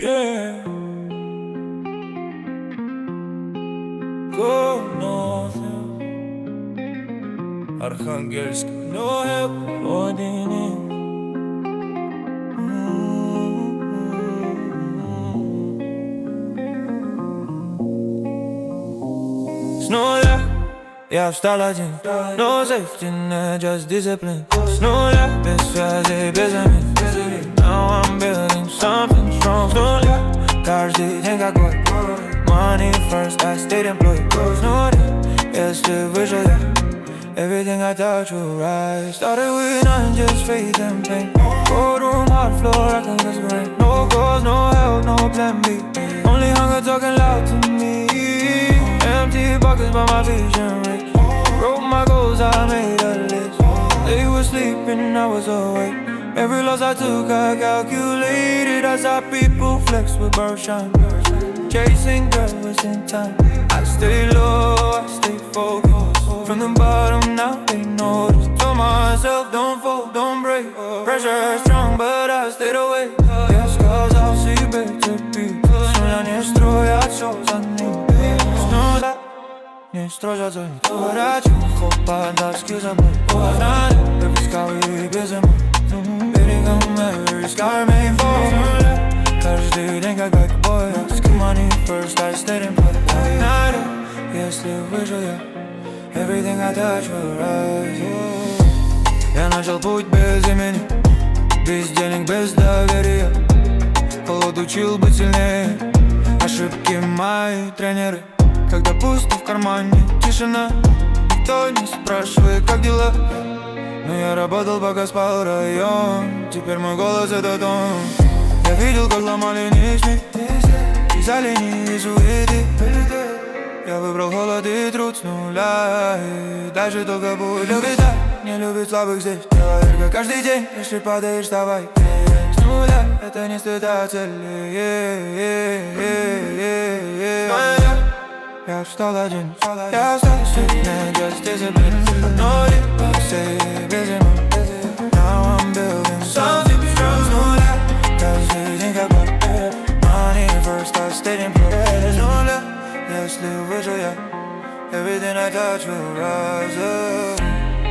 Yeah. Go north, Архангельск, no help, Один. С нуля я встал один, no safety net, just discipline. С нуля, без связи, без замен. Now I'm building something strong. С нуля, каждый день как бой. Money first, I stayed employed. С нуля, если выжил я, everything I touch will rise. Started with nothing, just faith and pain. Courtroom, hard floor, I can guess the rain. No cause, no help, no plan B. Only hunger talking loud to me. Empty pockets, but my vision rich. Wrote my goals, I made a list. They were sleeping, I was awake. Every loss I took, I calculated. I saw people flex with birdshine. Chasing girls in time. I stay low, I stay focused. From the bottom, now they notice. Told myself, don't fold, don't break. Pressure is strong, but I stayed away. Yes, cause I'll see better people. Снова не строят все за ним. Снова не строжат за них. Поворачиваю хопа, доски за мной. Знаю, без кавы и без эмоций. Берегом Эверест, Кармейн Фолл. Каждый день как байкбой. Money first, I stayed in play. Если выжил я, everything I touch will rise. Я начал путь без имени, без денег, без доверия. Холод учил быть сильнее. Ошибки мои тренеры. Когда пусто в кармане, тишина. Никто не спрашивает, как дела. Но я работал, пока спал район. Теперь мой голос это тон. Я видел, как ломали низми из оленей и суеты. Я выбрал холод и труд с нуля. И дальше только путь любит, не любит слабых здесь. Делай ярко каждый день, если падаешь, вставай. С нуля, это не стыд, а цели. Я встал один, я встал сильнее, just discipline. Но либо все без эмоций. Now I'm building something strong. С нуля, каждый день как бой. Money first, I stayed in place. Нуля, если выжил я, everything I touch will rise up.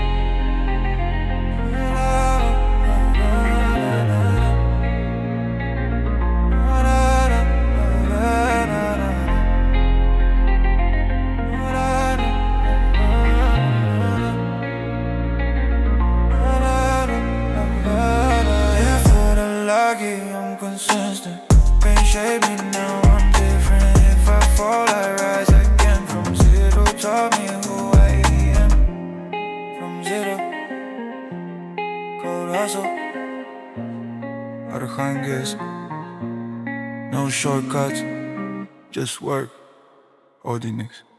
If for the lucky, I'm consistent. Shape me now, I'm different. If I fall, I rise again. From zero, taught me who I am. From zero, cold hustle. Архангельск. No shortcuts, just work. Одинекс.